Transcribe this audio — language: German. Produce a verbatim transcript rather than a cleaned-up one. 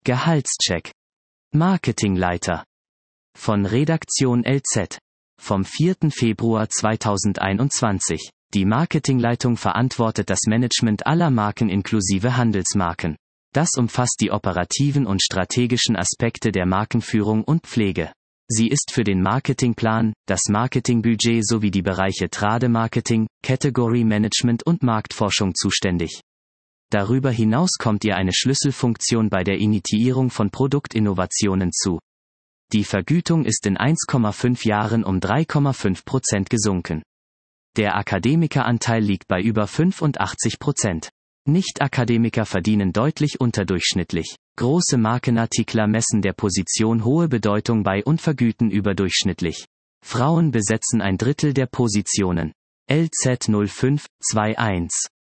Gehaltscheck. Marketingleiter. Von Redaktion L Z. Vom vierten Februar zweitausendeinundzwanzig. Die Marketingleitung verantwortet das Management aller Marken inklusive Handelsmarken. Das umfasst die operativen und strategischen Aspekte der Markenführung und Pflege. Sie ist für den Marketingplan, das Marketingbudget sowie die Bereiche Trade-Marketing, Category Management und Marktforschung zuständig. Darüber hinaus kommt ihr eine Schlüsselfunktion bei der Initiierung von Produktinnovationen zu. Die Vergütung ist in eins Komma fünf Jahren um drei Komma fünf Prozent gesunken. Der Akademikeranteil liegt bei über fünfundachtzig Prozent. Nicht-Akademiker verdienen deutlich unterdurchschnittlich. Große Markenartikler messen der Position hohe Bedeutung bei und vergüten überdurchschnittlich. Frauen besetzen ein Drittel der Positionen. L Z null fünf zwei eins